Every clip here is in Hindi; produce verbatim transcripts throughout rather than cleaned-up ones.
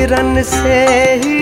सुमिरन से ही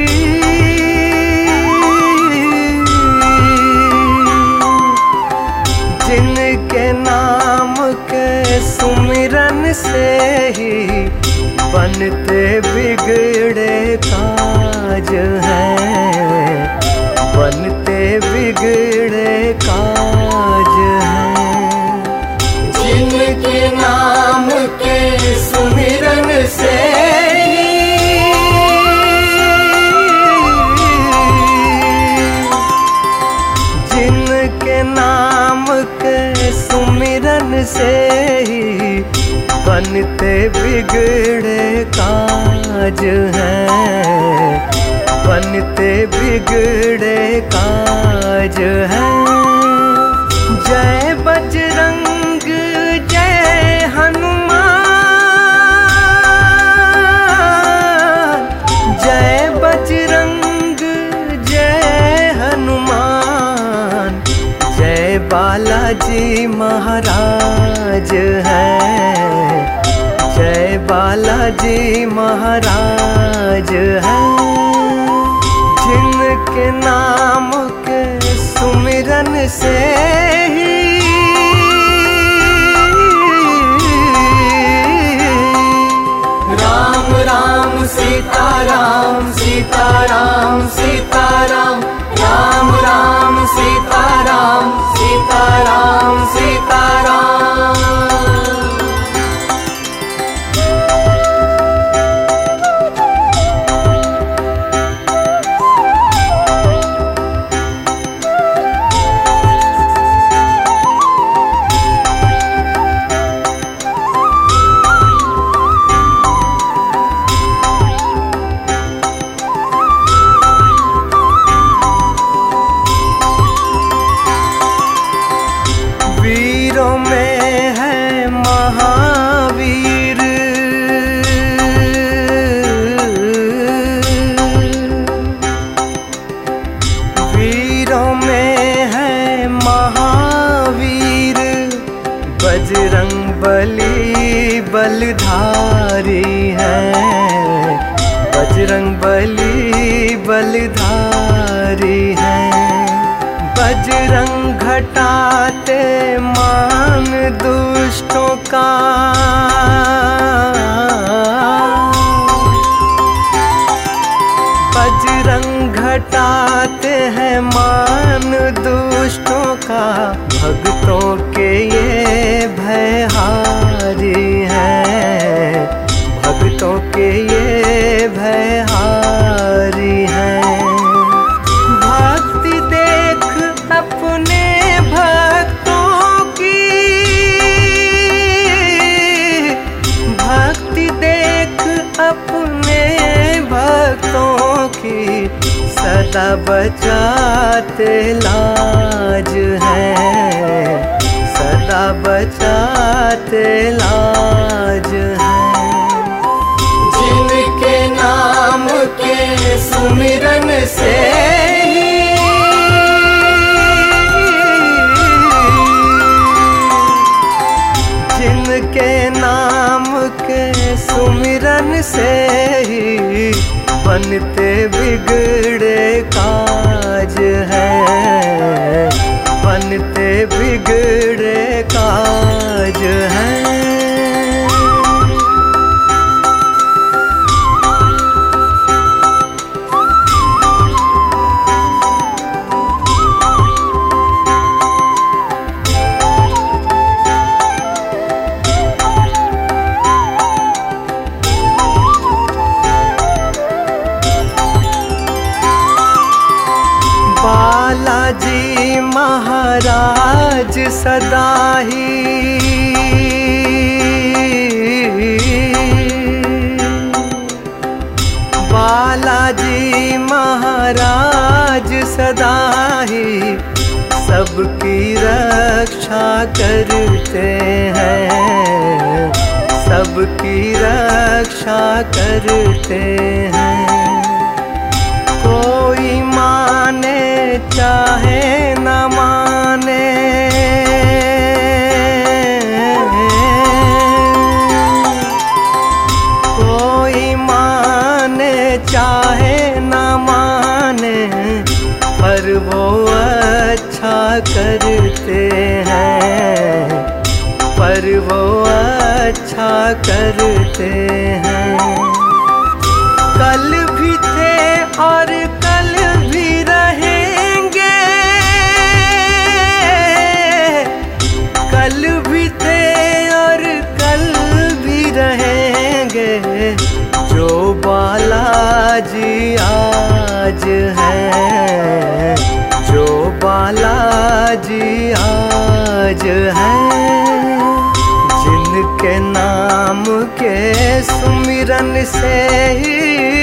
जिनके नाम के सुमिरन से ही बनते बिगड़े काज हैं, बनते बिगड़े काज हैं। जिनके नाम के सुमिरन से जिनके नाम के सुमिरन से ही बनते बिगड़े काज हैं, बनते बिगड़े काज हैं। जय बजरंग जय हनुमान, जय बजरंग जय हनुमान, जय बालाजी महाराज हैं, जय बालाजी महाराज हैं। जिनके नाम के सुमिरन से ही राम राम सीता राम, सीता राम सीता राम, राम राम सीता राम, सीता राम सीता राम। वीरों में है महावीर, वीरों में है महावीर, बजरंग बली बलधारी है, बजरंग बली बलधारी है। बजरंग घटाते मान दुष्टों का, बजरंग घटाते हैं मान दुष्टों का, भक्तों के ये भयहारी हैं, भक्तों के ये भयहारी हैं। भक्ति देख अपने भक्तों की, भक्ति देख अपने भक्तों की, सदा बचाते लाज हैं, सदा बचाते लाज हैं। जिनके नाम के सुमिरन से जिनके नाम के सुमिरन से ही बनते बिगड़े काज हैं, बनते बिगड़े काज हैं। बालाजी महाराज सदा ही बालाजी महाराज सदा ही सबकी रक्षा करते हैं, सबकी रक्षा करते हैं। कोई माने चाहे न माने, कोई मान पर वो अच्छा करते हैं। कल भी थे और कल भी रहेंगे, कल भी थे और कल भी रहेंगे। जो बालाजी आज है, जो बालाजी आज है, जिनके नाम के सुमिरन से ही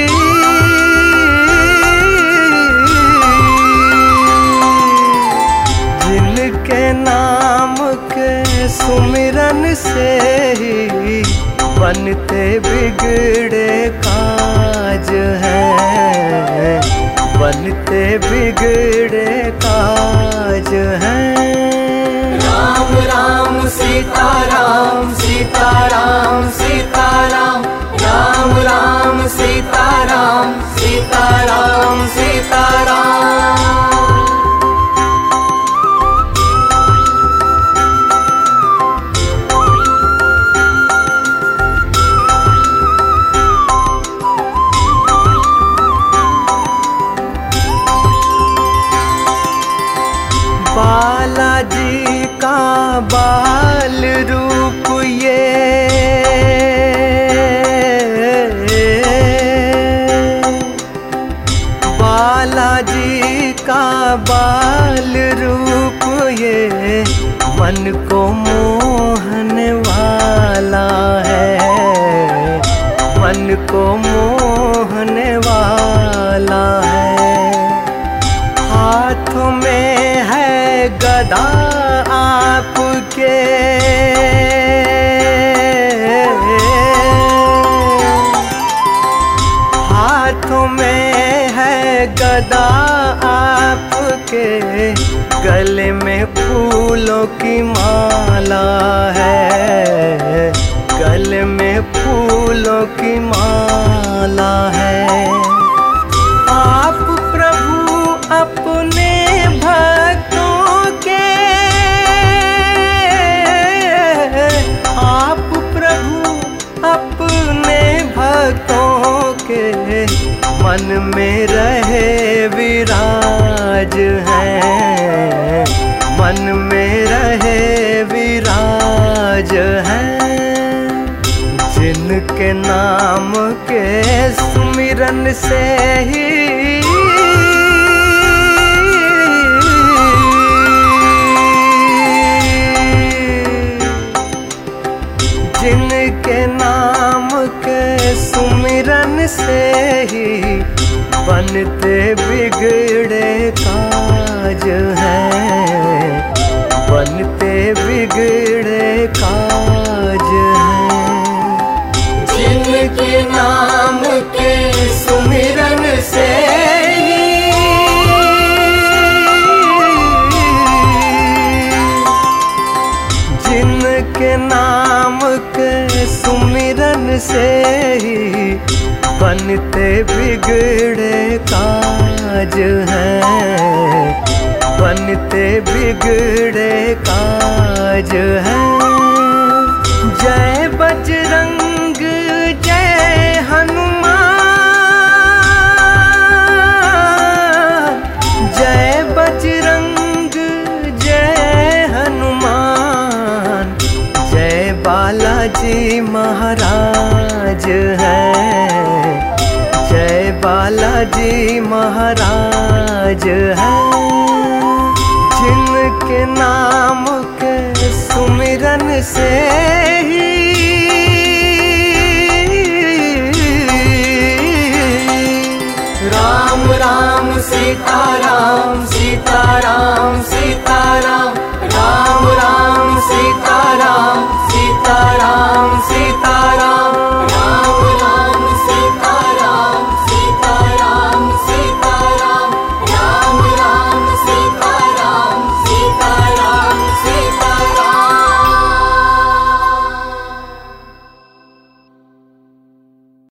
जिनके नाम के सुमिरन से ही बनते बिगड़े काज हैं, बनते बिगड़े काज हैं। राम राम सीता राम, सीता राम सीता राम, राम राम सीता राम, सीता राम सीता राम। बालाजी का बाल रूप ये, बालाजी का बाल रूप ये मन को मोहने वाला है, मन को मोहने वाला है। हाथों में है गदा आपके, हाथों में है गदा आपके, गले में फूलों की माला है, गले में फूलों की माला है। आप प्रभु अपने भक्तों के, आप प्रभु अपने भक्तों के मन में रहे विराज हैं, मन में रहे विराज हैं। जिनके नाम के सुमिरन से ही जिनके नाम के सुमिरन से ही बनते बिगड़े काज हैं, बनते बिगड़े काज हैं। जिनके नाम के सुमिरन से ही जिनके नाम के सुमिरन से ही बनते बिगड़े काज हैं, बनते बिगड़े काज हैं। जय बजरंग जय हनुमान, जय बजरंग जय हनुमान, जय बालाजी महाराज है, जय बालाजी महाराज है। जिनके नाम के सुमिरन से ही राम राम सीता राम, सीता राम सीता राम, राम राम सीता राम, सीता राम सीता